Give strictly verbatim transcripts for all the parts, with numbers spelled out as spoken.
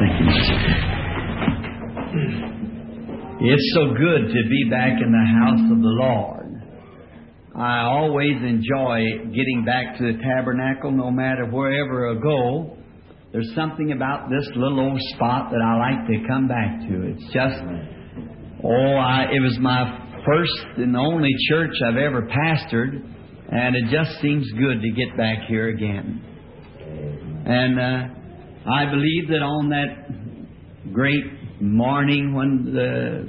Thank you, Mister It's so good to be back in the house of the Lord. I always enjoy getting back to the tabernacle, no matter wherever I go. There's something about this little old spot that I like to come back to. It's just, oh, I, it was my first and only church I've ever pastored, and it just seems good to get back here again. And uh, I believe that on that great morning when the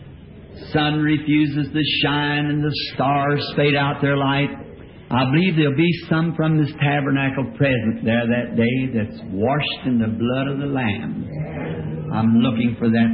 sun refuses to shine and the stars fade out their light, I believe there'll be some from this tabernacle present there that day that's washed in the blood of the Lamb. I'm looking for that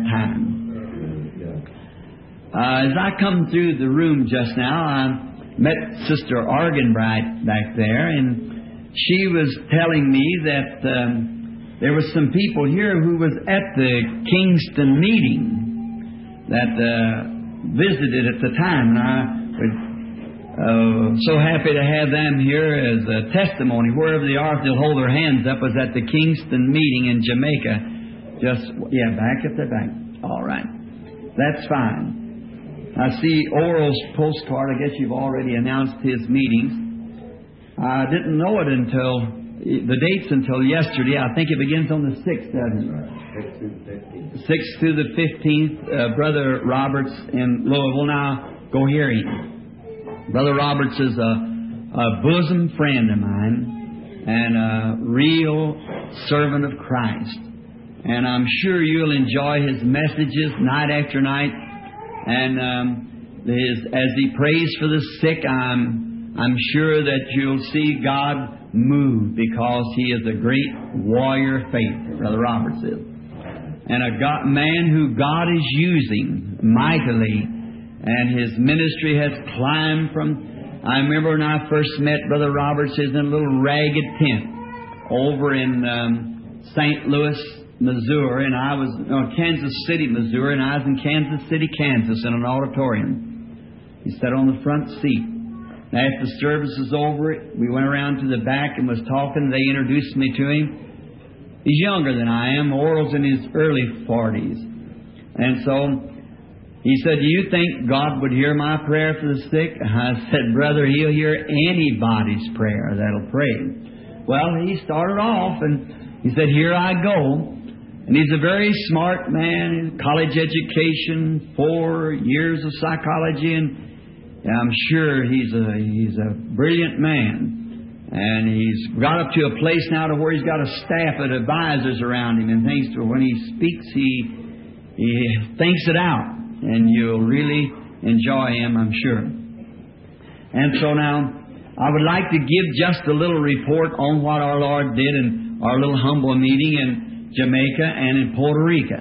time. Uh, as I come through the room just now, I met Sister Arganbright back there, and she was telling me that um, there were some people here who was at the Kingston meeting that uh, visited at the time, and I was uh, so happy to have them here as a testimony. Wherever they are, if they'll hold their hands up, was at the Kingston meeting in Jamaica. Just, yeah, back at the back. All right. That's fine. I see Oral's postcard. I guess you've already announced his meetings. I didn't know it until the dates until yesterday. I think it begins on the sixth, doesn't it? sixth through the fifteenth. Uh, Brother Roberts in Louisville. Now, go hear him. Brother Roberts is a, a bosom friend of mine and a real servant of Christ. And I'm sure you'll enjoy his messages night after night. And um, his, as he prays for the sick, I'm, I'm sure that you'll see God move, because he is a great warrior of faith, Brother Roberts is. And a God, man who God is using mightily, and his ministry has climbed from... I remember when I first met Brother Roberts, he was in a little ragged tent over in um, Saint Louis, Missouri, and I was... No, Kansas City, Missouri, and I was in Kansas City, Kansas, in an auditorium. He sat on the front seat. And after the service was over, we went around to the back and was talking. They introduced me to him. He's younger than I am. Oral's in his early forties. And so he said, "Do you think God would hear my prayer for the sick?" I said, "Brother, He'll hear anybody's prayer that'll pray." Well, he started off and he said, "Here I go." And he's a very smart man, college education, four years of psychology, and I'm sure he's a he's a brilliant man. And he's got up to a place now to where he's got a staff of advisors around him and things to when he speaks, he he thinks it out. And you'll really enjoy him, I'm sure. And so now, I would like to give just a little report on what our Lord did in our little humble meeting in Jamaica and in Puerto Rico.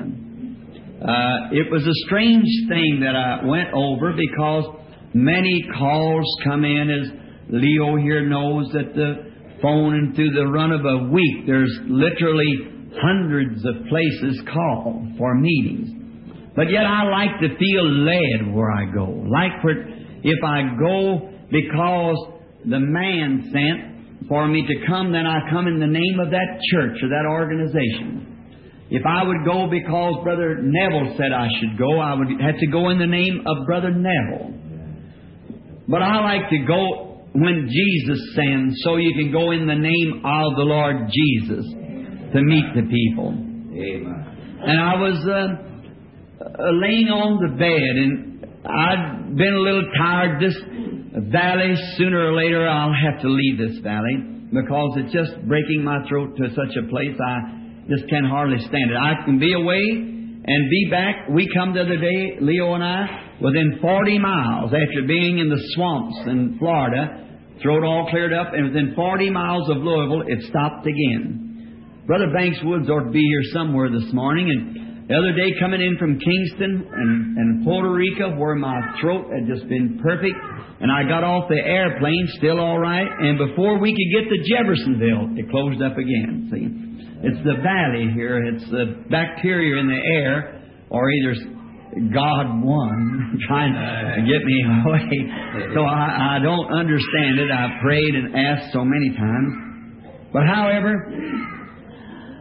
Uh, it was a strange thing that I went over, because many calls come in, as Leo here knows, that the phone, and through the run of a week, there's literally hundreds of places call for meetings. But yet I like to feel led where I go. Like for, if I go because the man sent for me to come, then I come in the name of that church or that organization. If I would go because Brother Neville said I should go, I would have to go in the name of Brother Neville. But I like to go when Jesus sends, so you can go in the name of the Lord Jesus to meet the people. Amen. And I was... Uh, Uh, laying on the bed, and I'd been a little tired. This valley, sooner or later, I'll have to leave this valley, because it's just breaking my throat to such a place I just can hardly stand it. I can be away and be back. We come the other day, Leo and I, within forty miles after being in the swamps in Florida, throat all cleared up, and within forty miles of Louisville, it stopped again. Brother Banks Woods ought to be here somewhere this morning, and the other day, coming in from Kingston and, and Puerto Rico, where my throat had just been perfect, and I got off the airplane, still all right, and before we could get to Jeffersonville, it closed up again. See, it's the valley here, it's the bacteria in the air, or either God won, trying to get me away. So I, I don't understand it. I've prayed and asked so many times. But however,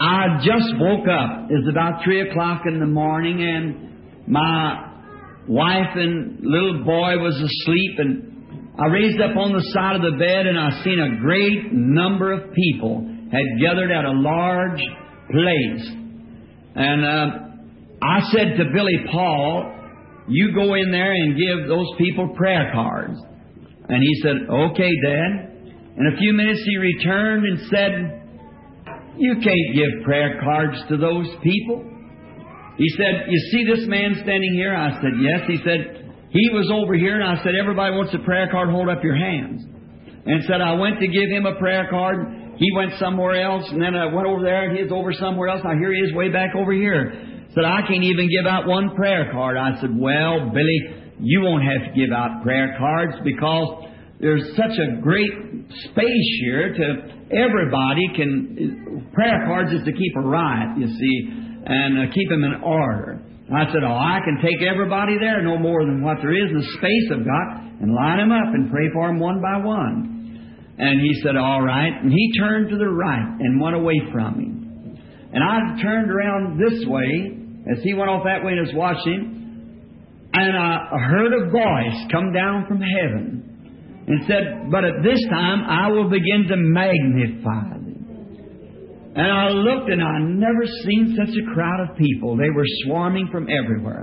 I just woke up. It was about three o'clock in the morning, and my wife and little boy was asleep, and I raised up on the side of the bed, and I seen a great number of people had gathered at a large place. And uh, I said to Billy Paul, you go in there and give those people prayer cards. And he said, okay, Dad. In a few minutes he returned and said, you can't give prayer cards to those people. He said, you see this man standing here? I said, yes. He said, he was over here, and I said, everybody wants a prayer card, hold up your hands. And said, I went to give him a prayer card. He went somewhere else, and then I went over there, and he was over somewhere else. Now here he is way back over here. Said, I can't even give out one prayer card. I said, well, Billy, you won't have to give out prayer cards because there's such a great space here to everybody can. Prayer cards is to keep a riot, you see, and uh, keep them in order. I said, oh, I can take everybody there, no more than what there is in the space I've got, and line them up and pray for them one by one. And he said, all right. And he turned to the right and went away from me. And I turned around this way as he went off that way and was watching, and I heard a voice come down from heaven and said, but at this time I will begin to magnify thee. And I looked, and I never seen such a crowd of people. They were swarming from everywhere.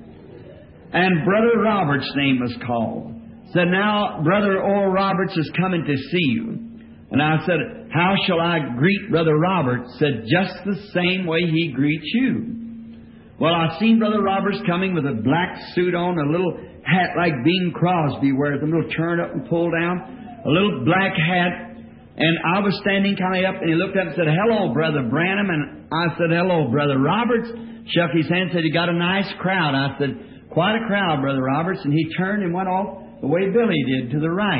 And Brother Roberts' name was called. Said, now Brother Oral Roberts is coming to see you. And I said, how shall I greet Brother Roberts? Said, just the same way he greets you. Well, I seen Brother Roberts coming with a black suit on, a little hat like Bing Crosby wears, a little turn up and pull down, a little black hat. And I was standing kind of up, and he looked up and said, hello, Brother Branham. And I said, hello, Brother Roberts. Shook his hand and said, you got a nice crowd. I said, quite a crowd, Brother Roberts. And he turned and went off the way Billy did, to the right.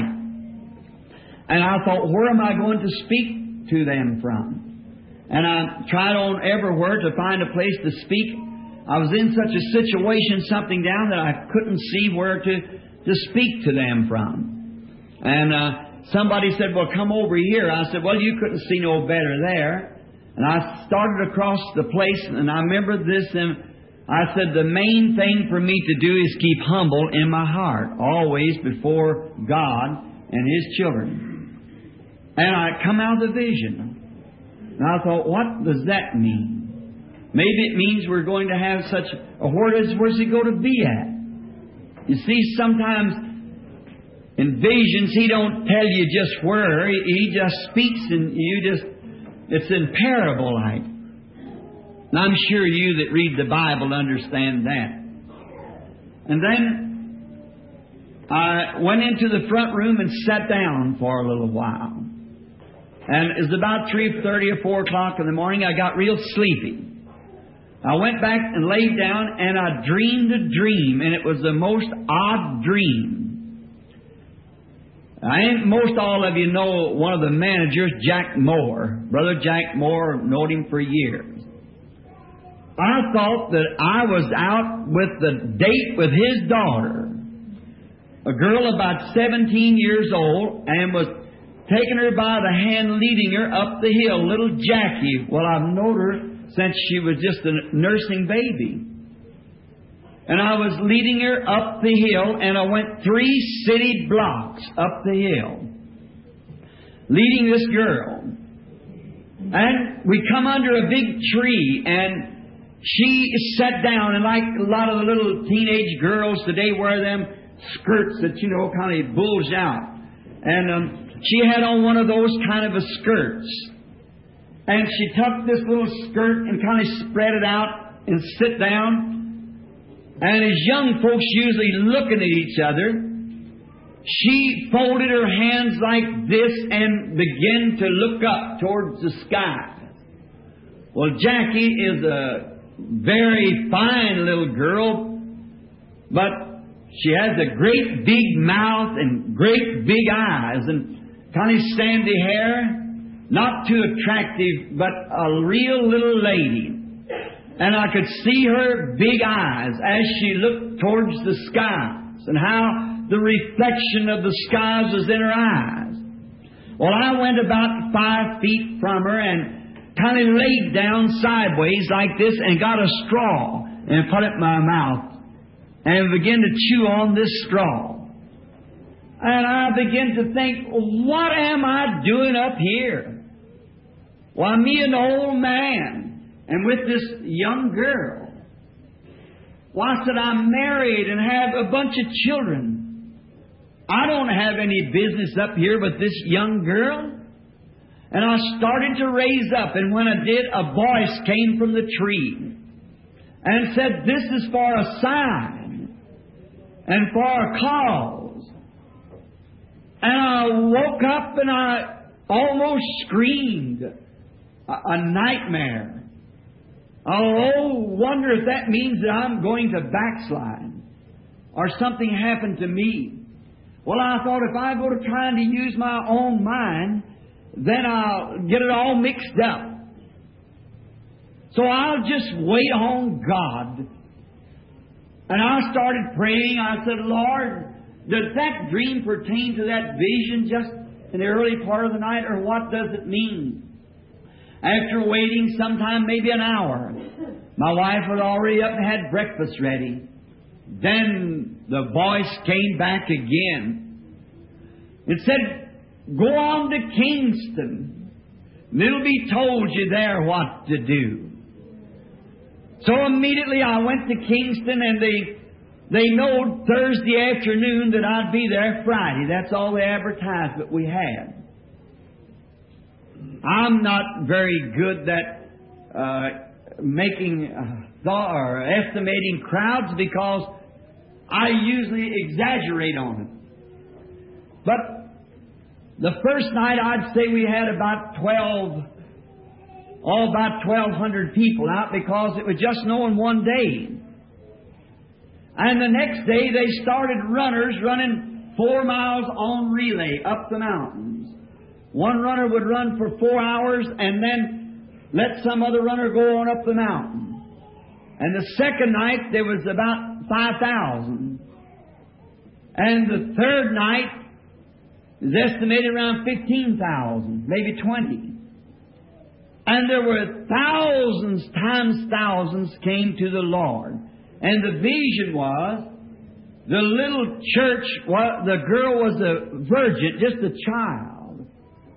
And I thought, where am I going to speak to them from? And I tried on everywhere to find a place to speak. I was in such a situation, something down, that I couldn't see where to, to speak to them from. And uh, somebody said, well, come over here. I said, well, you couldn't see no better there. And I started across the place, and I remember this, and I said, the main thing for me to do is keep humble in my heart, always before God and His children. And I come out of the vision. And I thought, what does that mean? Maybe it means we're going to have such a, where does, where's He go to be at? You see, sometimes in visions, He don't tell you just where. He, he just speaks, and you just, it's in parable like. And I'm sure you that read the Bible understand that. And then I went into the front room and sat down for a little while. And it was about three thirty or four o'clock in the morning. I got real sleepy. I went back and laid down, and I dreamed a dream, and it was the most odd dream. I think most all of you know one of the managers, Jack Moore. Brother Jack Moore, knowed him for years. I thought that I was out with the date with his daughter, a girl about seventeen years old, and was taking her by the hand, leading her up the hill, little Jackie. Well, I've known her since she was just a nursing baby. And I was leading her up the hill, and I went three city blocks up the hill, leading this girl. And we come under a big tree, and she sat down, and like a lot of the little teenage girls today wear them skirts that, you know, kind of bulge out. And um, she had on one of those kind of a skirts. And she took this little skirt and kind of spread it out and sit down. And as young folks usually looking at each other, she folded her hands like this and began to look up towards the sky. Well, Jackie is a very fine little girl, but she has a great big mouth and great big eyes and kind of sandy hair. Not too attractive, but a real little lady. And I could see her big eyes as she looked towards the skies, and how the reflection of the skies was in her eyes. Well, I went about five feet from her, and kind of laid down sideways like this and got a straw and put it in my mouth and began to chew on this straw. And I began to think, what am I doing up here? Why, me an old man and with this young girl. Why, I said, I'm married and have a bunch of children. I don't have any business up here with this young girl. And I started to raise up, and when I did, a voice came from the tree and said, this is for a sign and for a cause. And I woke up and I almost screamed. A, a nightmare. Oh, wonder if that means that I'm going to backslide or something happened to me. Well, I thought if I go to trying to use my own mind, then I'll get it all mixed up. So I'll just wait on God. And I started praying. I said, Lord, does that dream pertain to that vision just in the early part of the night, or what does it mean? After waiting sometime, maybe an hour, my wife had already up and had breakfast ready. Then the voice came back again. It said, go on to Kingston, and it'll be told you there what to do. So immediately I went to Kingston, and they they know Thursday afternoon that I'd be there Friday. That's all the advertisement we had. I'm not very good at uh, making uh, thought or estimating crowds because I usually exaggerate on it. But the first night, I'd say we had about twelve, all about twelve hundred people out because it was just knowing one day. And the next day, they started runners running four miles on relay up the mountains. One runner would run for four hours and then let some other runner go on up the mountain. And the second night, there was about five thousand. And the third night, is estimated around fifteen thousand, maybe twenty. And there were thousands times thousands came to the Lord. And the vision was, the little church, the girl was a virgin, just a child.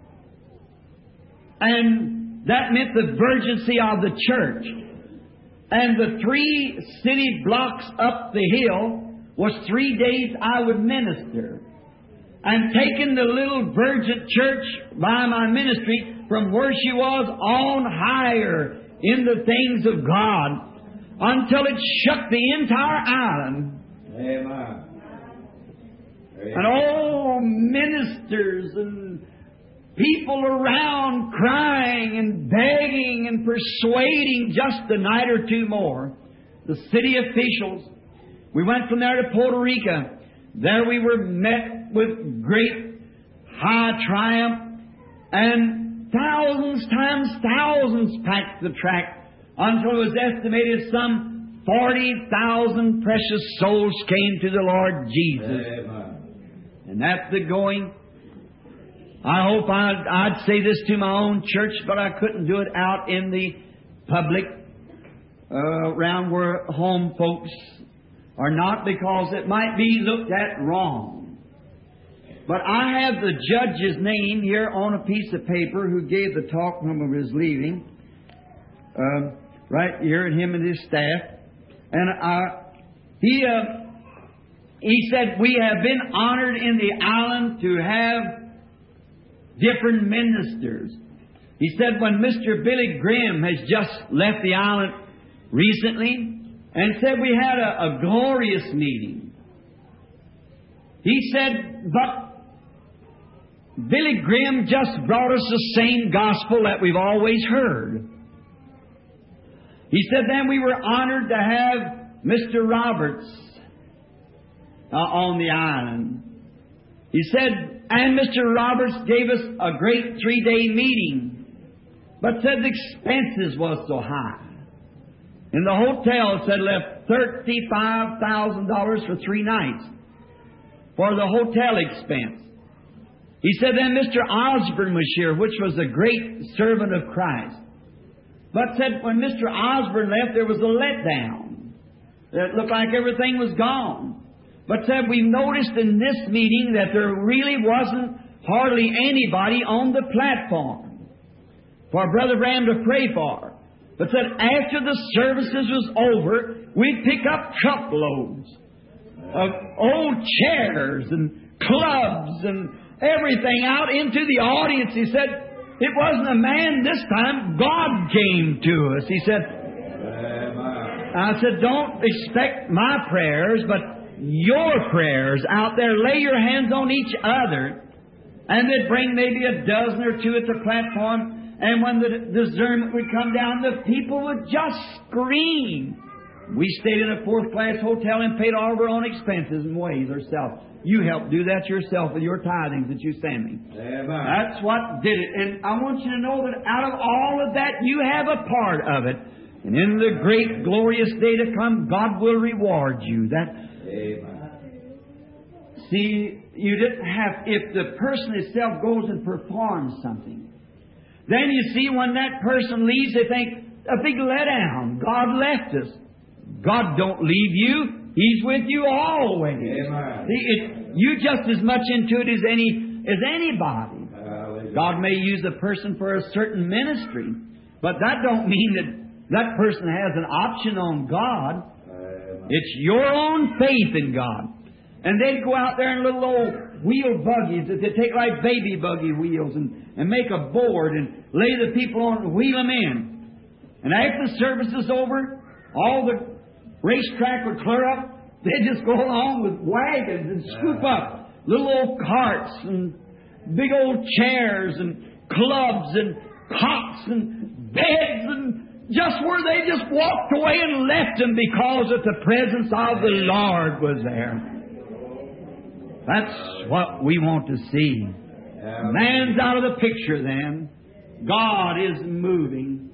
And that meant the virginity of the church. And the three city blocks up the hill was three days I would minister. And taking the little virgin church by my ministry from where she was on higher in the things of God until it shook the entire island. Amen. And all ministers and people around crying and begging and persuading just a night or two more. The city officials. We went from there to Puerto Rico. There we were met with great high triumph, and thousands times thousands packed the track until it was estimated some forty thousand precious souls came to the Lord Jesus. Amen. And that's the going. I hope I'd, I'd say this to my own church, but I couldn't do it out in the public, uh, around where home folks are not, because it might be looked at wrong. But I have the judge's name here on a piece of paper who gave the talk when he was leaving, uh, right here, and him and his staff. And uh, he uh, he said, we have been honored in the island to have different ministers. He said, when Mister Billy Graham has just left the island recently, and said we had a, a glorious meeting. He said, but Billy Graham just brought us the same gospel that we've always heard. He said, then we were honored to have Mister Roberts uh, on the island. He said, and Mister Roberts gave us a great three-day meeting, but said the expenses was so high. In the hotel, said left thirty-five thousand dollars for three nights for the hotel expense. He said then Mister Osborne was here, which was a great servant of Christ. But said when Mister Osborne left, there was a letdown. It looked like everything was gone. But said we noticed in this meeting that there really wasn't hardly anybody on the platform for Brother Branham to pray for. But said after the services was over, we'd pick up truckloads of old chairs and clubs and everything out into the audience. He said, it wasn't a man this time. God came to us. He said, I said, don't expect my prayers, but your prayers out there. Lay your hands on each other. And they'd bring maybe a dozen or two at the platform. And when the discernment would come down, the people would just scream. We stayed in a fourth-class hotel and paid all of our own expenses and ways ourselves. You helped do that yourself with your tithings that you send me. Amen. That's what did it. And I want you to know that out of all of that, you have a part of it. And in the great, glorious day to come, God will reward you. That. Amen. See, you didn't have, if the person itself goes and performs something, then you see when that person leaves, they think, a big letdown. God left us. God don't leave you. He's with you always. Amen. See, it, you just as much into it as any as anybody. Hallelujah. God may use a person for a certain ministry, but that don't mean that that person has an option on God. Amen. It's your own faith in God. And they'd go out there in little old wheel buggies that they take like baby buggy wheels and, and make a board and lay the people on and wheel them in. And after the service is over, all the racetrack would clear up. They'd just go along with wagons and scoop up little old carts and big old chairs and clubs and cots and beds and just where they just walked away and left them because of the presence of the Lord was there. That's what we want to see. Man's out of the picture then. God is moving.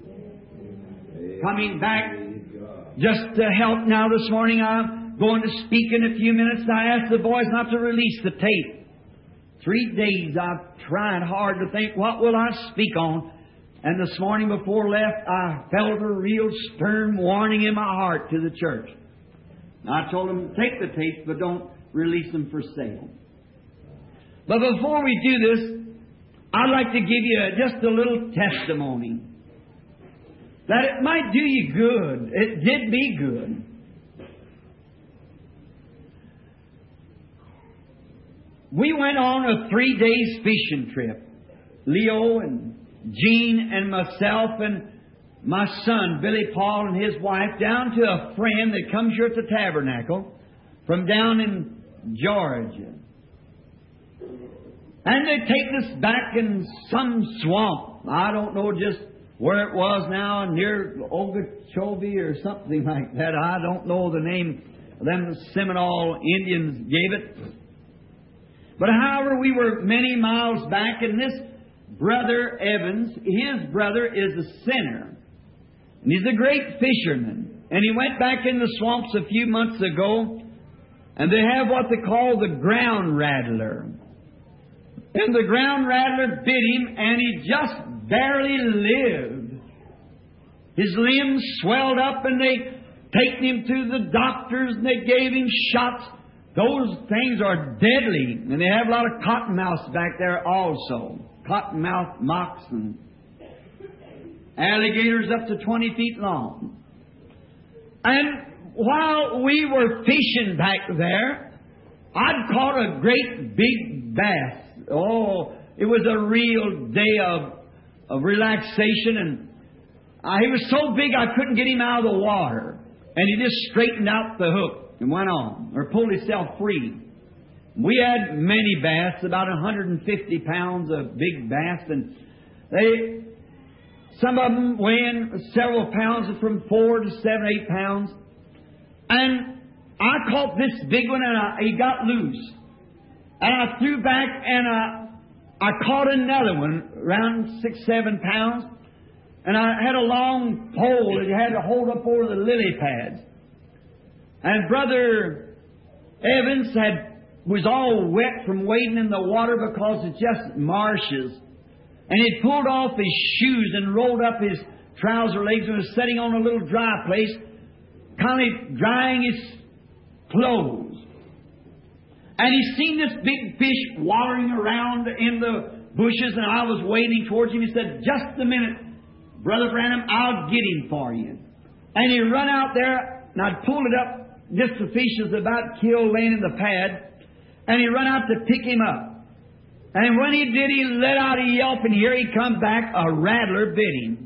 Coming back just to help now this morning, I'm going to speak in a few minutes. I asked the boys not to release the tape. Three days I've tried hard to think, what will I speak on? And this morning before left, I felt a real stern warning in my heart to the church. I told them, take the tapes, but don't release them for sale. But before we do this, I'd like to give you just a little testimony. That it might do you good. It did me good. We went on a three days fishing trip. Leo and Jean and myself and my son, Billy Paul, and his wife, down to a friend that comes here at the Tabernacle from down in Georgia. And they take us back in some swamp. I don't know just where it was now, near Okeechobee or something like that. I don't know the name of them Seminole Indians gave it. But however, we were many miles back, and this brother Evans, his brother is a sinner. And he's a great fisherman. And he went back in the swamps a few months ago, and they have what they call the ground rattler. And the ground rattler bit him, and he just barely lived. His limbs swelled up, and they taken him to the doctors, and they gave him shots. Those things are deadly, and they have a lot of cottonmouths back there also. Cottonmouth mocks and alligators up to twenty feet long. And while we were fishing back there, I'd caught a great big bass. Oh, it was a real day of, of relaxation, and uh, he was so big I couldn't get him out of the water. And he just straightened out the hook and went on, or pulled himself free. We had many bass, about one hundred fifty pounds of big bass, and they, some of them weighing several pounds, from four to seven, eight pounds. And I caught this big one, and I, he got loose. And I threw back, and I, I caught another one, around six, seven pounds. And I had a long pole that you had to hold up over the lily pads. And Brother Evans had was all wet from wading in the water because it's just marshes. And he pulled off his shoes and rolled up his trouser legs and was sitting on a little dry place, kind of drying his clothes. And he seen this big fish wallowing around in the bushes, and I was wading towards him. He said, "Just a minute, Brother Branham, I'll get him for you." And he run out there, and I'd pulled it up, just the fish was about killed laying in the pad, and he run out to pick him up. And when he did, he let out a yelp, and here he come back, a rattler bit him.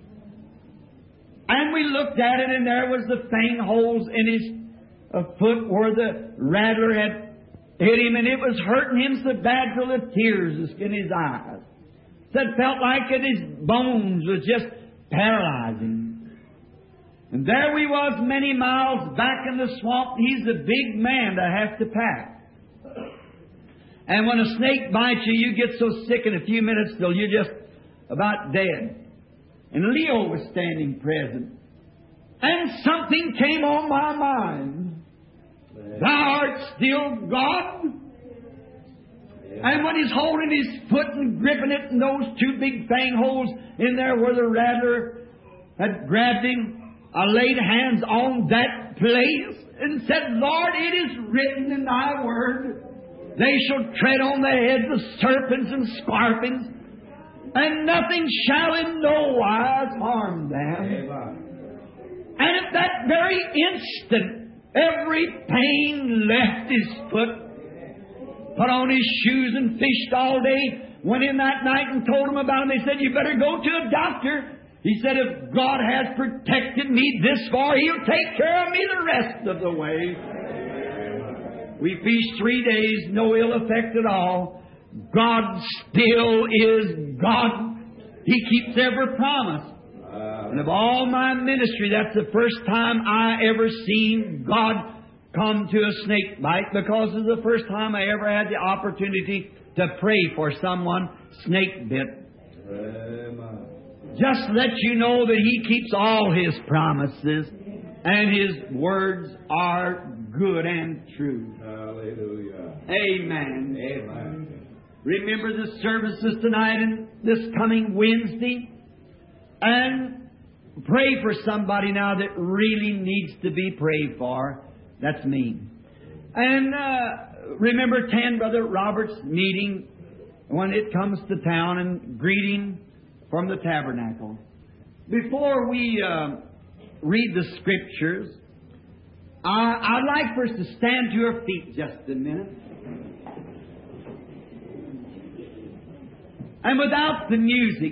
And we looked at it, and there was the fang holes in his uh, foot where the rattler had hit him, and it was hurting him so bad till the tears was in his eyes. So it felt like it, his bones was just paralyzing. And there we was many miles back in the swamp. He's a big man to have to pack. And when a snake bites you, you get so sick in a few minutes till you're just about dead. And Leo was standing present. And something came on my mind. Thou art still God? And when he's holding his foot and gripping it, and those two big fang holes in there where the rattler had grabbed him, I laid hands on that place and said, "Lord, it is written in thy word, they shall tread on the heads of serpents and scorpions, and nothing shall in no wise harm them." And at that very instant, every pain left his foot, put on his shoes and fished all day, went in that night and told him about him. They said, "You better go to a doctor." He said, "If God has protected me this far, He'll take care of me the rest of the way." We fished three days, no ill effect at all. God still is God. He keeps every promise. And of all my ministry, that's the first time I ever seen God come to a snake bite, because it's the first time I ever had the opportunity to pray for someone snake bit. Just let you know that He keeps all His promises, and His words are good and true. Hallelujah. Amen. Amen. Remember the services tonight and this coming Wednesday, and pray for somebody now that really needs to be prayed for. That's me. And uh, remember ten Brother Robert's meeting when it comes to town, and greeting from the tabernacle. Before we uh, read the Scriptures, I, I'd like for us to stand to your feet just a minute. And without the music,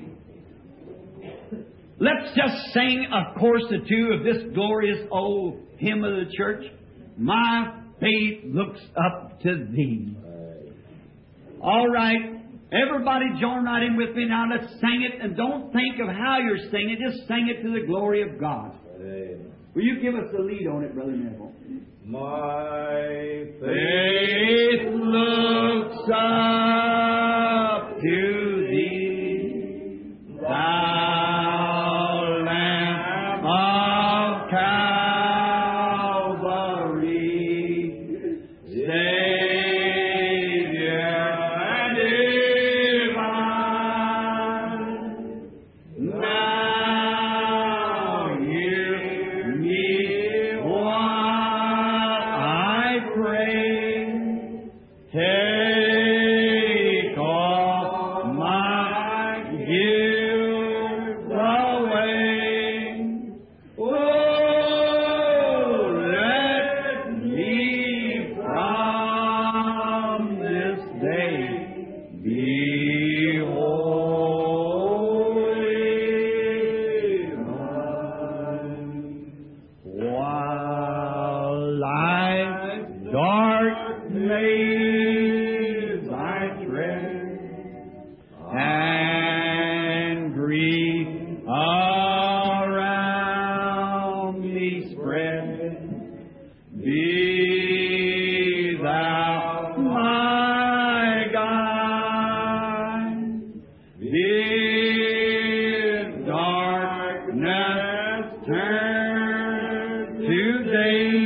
let's just sing a chorus or two of this glorious old hymn of the church, "My faith looks up to Thee." All right. Everybody join right in with me now. Let's sing it, and don't think of how you're singing. Just sing it to the glory of God. Amen. Will you give us the lead on it, Brother Neville? My Faith looks up to Thee, Thou Lamb of Calvary, Savior divine. Now hear me while I pray. Take all my guilt away. Oh, let me from this day be holy mine. While life's dark maze I tread, and grief around me spread, be Thou my guide. Bid darkness turn to day,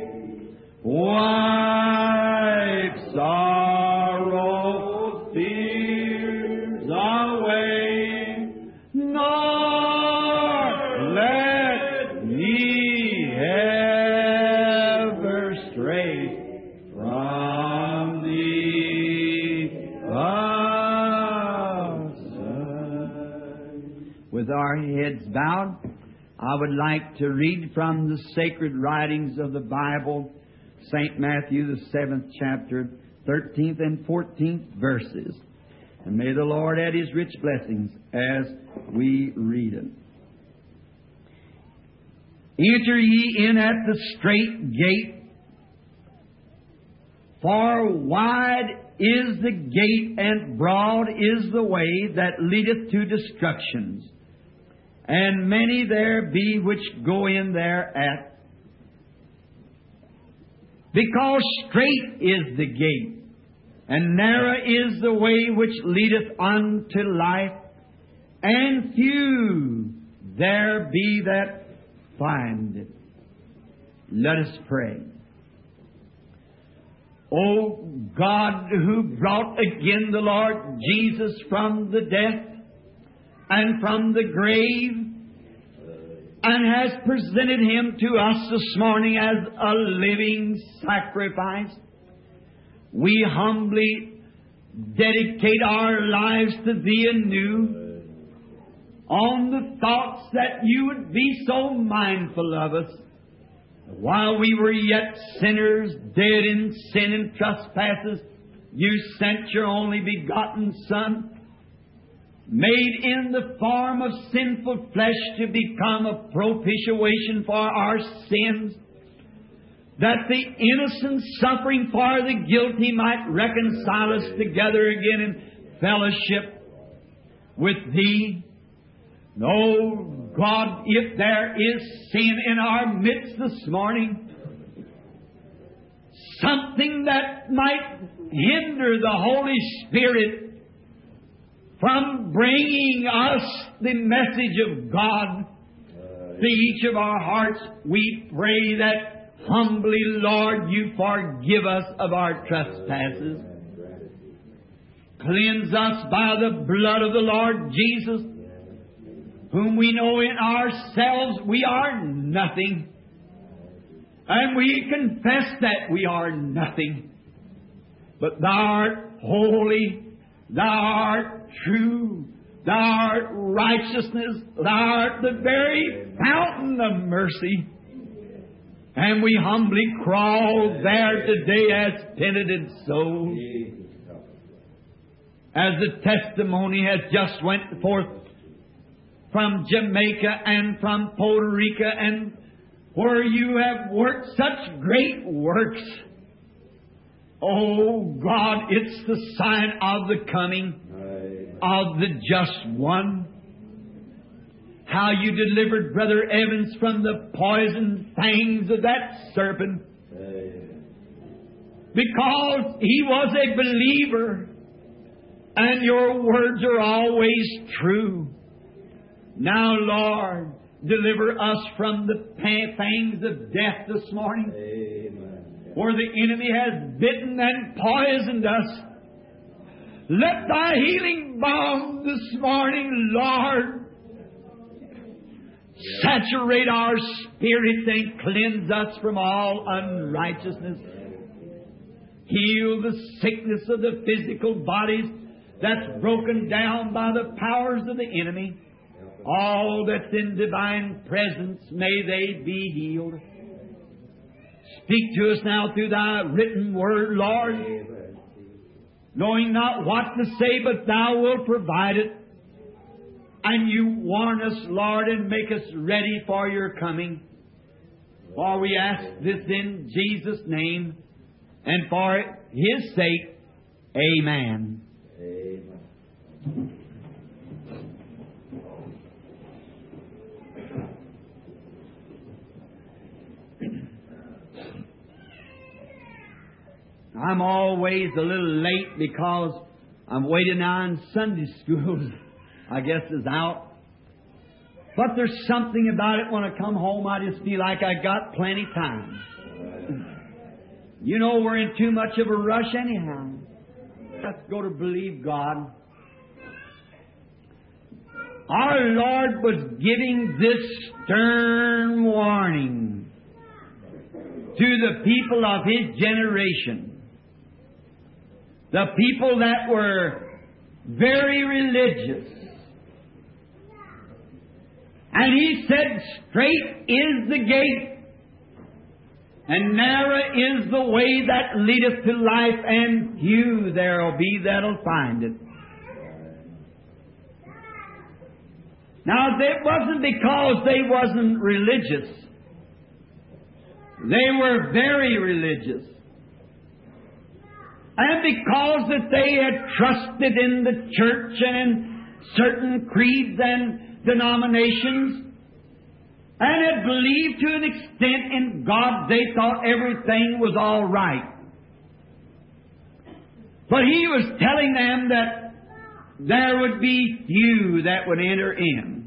wipe sorrow, fears away, nor me ever straight from Thee aside. With our heads bowed, I would like to read from the sacred writings of the Bible, Saint Matthew, the seventh chapter, thirteenth and fourteenth verses. And may the Lord add His rich blessings as we read it. Enter ye in at the strait gate, for wide is the gate and broad is the way that leadeth to destructions, and many there be which go in thereat. Because strait is the gate, and narrow is the way which leadeth unto life, and few there be that find it. Let us pray. O God, who brought again the Lord Jesus from the death and from the grave, and has presented Him to us this morning as a living sacrifice, we humbly dedicate our lives to Thee anew, on the thoughts that You would be so mindful of us. While we were yet sinners, dead in sin and trespasses, You sent Your only begotten Son, made in the form of sinful flesh, to become a propitiation for our sins, that the innocent suffering for the guilty might reconcile us together again in fellowship with Thee. Oh God, if there is sin in our midst this morning, something that might hinder the Holy Spirit from bringing us the message of God to each of our hearts, we pray that humbly, Lord, You forgive us of our trespasses. Cleanse us by the blood of the Lord Jesus, whom we know in ourselves we are nothing. And we confess that we are nothing. But Thou art holy, Thou art true, Thou art righteousness, Thou art the very fountain of mercy. And we humbly crawl there today as penitent souls. As the testimony has just went forth from Jamaica and from Puerto Rico, and where You have worked such great works. Oh God, it's the sign of the coming of the just one. How You delivered Brother Evans from the poison fangs of that serpent, because he was a believer, and Your words are always true. Now, Lord, deliver us from the fangs of death this morning, Amen. Where the enemy has bitten and poisoned us. Let Thy healing balm this morning, Lord, saturate our spirits and cleanse us from all unrighteousness. Heal the sickness of the physical bodies that's broken down by the powers of the enemy. All that's in divine presence, may they be healed. Speak to us now through Thy written word, Lord, knowing not what to say, but Thou wilt provide it. And You warn us, Lord, and make us ready for Your coming. For we ask this in Jesus' name, and for His sake, Amen. Amen. I'm always a little late because I'm waiting on Sunday schools, I guess, is out. But there's something about it when I come home, I just feel like I got plenty time. You know, we're in too much of a rush anyhow. Let's go to believe God. Our Lord was giving this stern warning warning to the people of His generation, the people that were very religious. And He said, straight is the gate, and narrow is the way that leadeth to life, and few there'll be that'll find it. Now, it wasn't because they wasn't religious. They were very religious. And because that they had trusted in the church and in certain creeds and denominations, and had believed to an extent in God, they thought everything was all right. But He was telling them that there would be few that would enter in.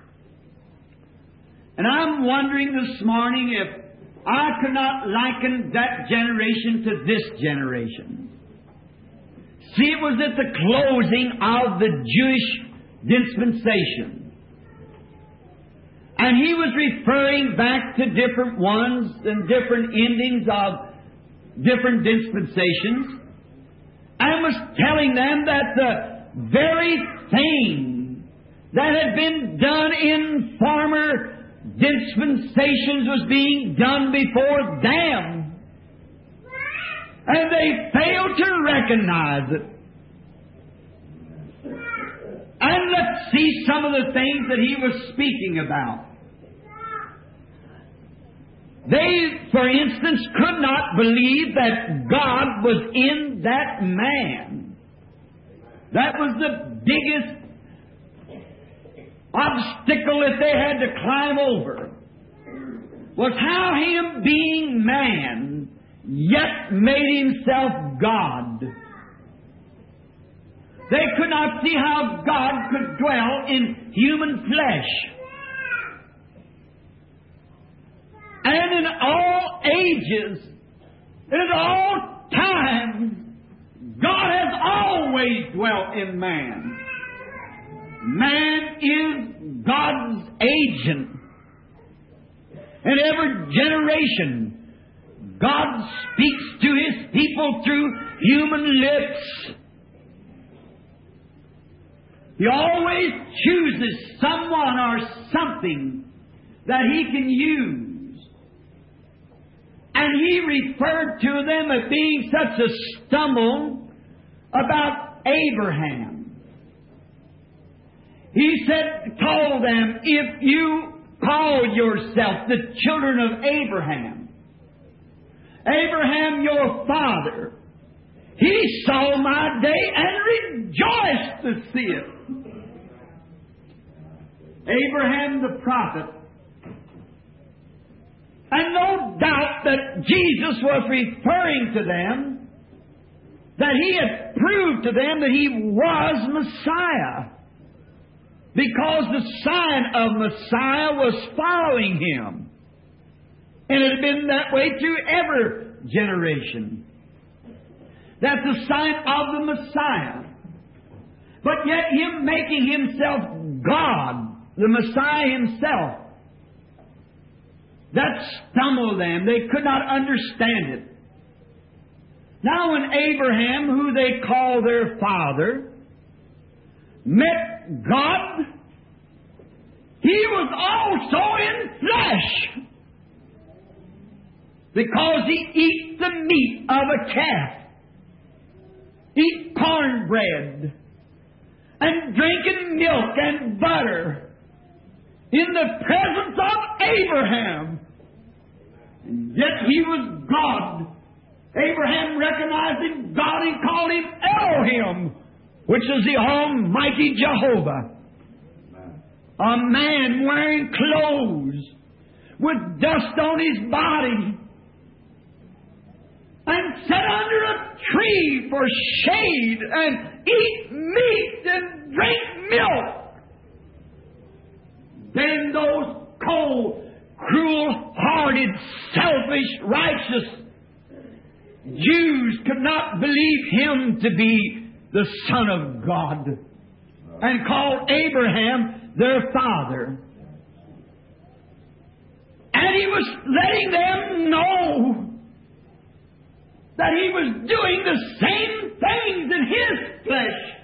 And I'm wondering this morning if I could not liken that generation to this generation. See, it was at the closing of the Jewish dispensation. And He was referring back to different ones and different endings of different dispensations, and was telling them that the very thing that had been done in former dispensations was being done before them. And they failed to recognize it. And let's see some of the things that He was speaking about. They, for instance, could not believe that God was in that man. That was the biggest obstacle that they had to climb over, was how Him being man yet made Himself God. They could not see how God could dwell in human flesh. And in all ages, and at all times, God has always dwelt in man. Man is God's agent. In every generation, God speaks to His people through human lips. He always chooses someone or something that He can use. And He referred to them as being such a stumble about Abraham. He said, call them, if you call yourself the children of Abraham. Abraham, your father, he saw my day and rejoiced to see it. Abraham the prophet. And no doubt that Jesus was referring to them, that He had proved to them that He was Messiah. Because the sign of Messiah was following Him. And it had been that way through every generation. That's the sign of the Messiah. But yet Him making Himself God, the Messiah Himself, that stumbled them. They could not understand it. Now when Abraham, who they call their father, met God, he was also in flesh. Because he eat the meat of a calf, eat cornbread, and drinking milk and butter in the presence of Abraham. And yet he was God. Abraham recognized Him, God, and called Him Elohim, which is the Almighty Jehovah. A man wearing clothes with dust on his body, and sit under a tree for shade and eat meat and drink milk. Then those cold, cruel-hearted, selfish, righteous Jews could not believe Him to be the Son of God, and called Abraham their father. And He was was letting them know that He was doing the same things in His flesh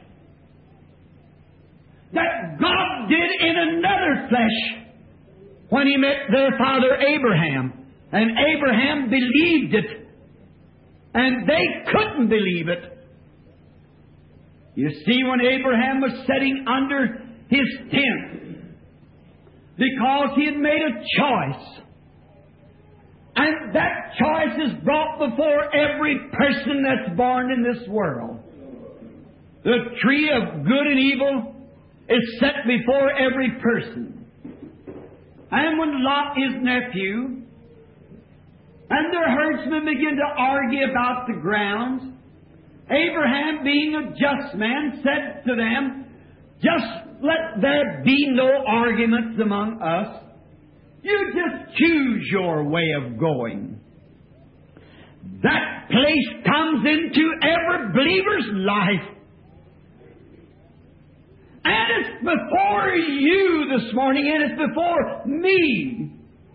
that God did in another flesh when He met their father Abraham. And Abraham believed it, and they couldn't believe it. You see, when Abraham was sitting under his tent, because he had made a choice, and that choice is brought before every person that's born in this world. The tree of good and evil is set before every person. And when Lot, his nephew, and their herdsmen began to argue about the grounds, Abraham, being a just man, said to them, "Just let there be no arguments among us. You just choose your way of going." That place comes into every believer's life. And it's before you this morning, and it's before me.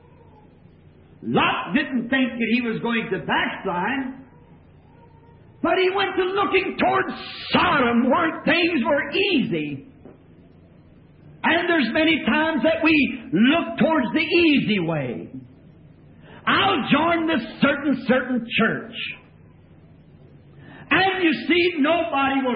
Lot didn't think that he was going to backslide, but he went to looking towards Sodom, where things were easy. And there's many times that we look towards the easy way. I'll join this certain, certain church. And you see, nobody will